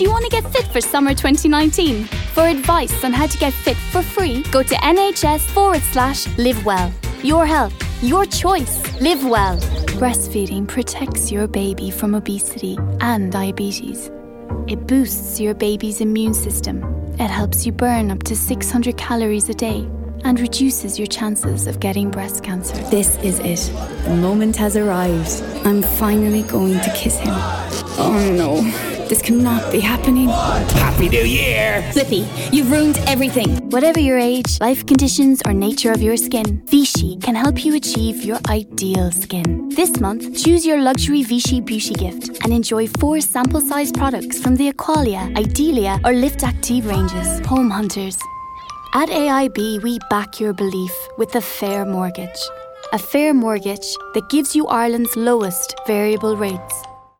Do you want to get fit for summer 2019? For advice on how to get fit for free, go to NHS/LiveWell. Your health, your choice. Live well. Breastfeeding protects your baby from obesity and diabetes. It boosts your baby's immune system. It helps you burn up to 600 calories a day and reduces your chances of getting breast cancer. This is it. The moment has arrived. I'm finally going to kiss him. Oh no, this cannot be happening. Happy New Year! Flippy, you've ruined everything. Whatever your age, life conditions, or nature of your skin, Vichy can help you achieve your ideal skin. This month, choose your luxury Vichy beauty gift and enjoy 4 sample-sized products from the Aqualia, Idealia, or Lift Active ranges. Home hunters. At AIB, we back your belief with a fair mortgage. A fair mortgage that gives you Ireland's lowest variable rates.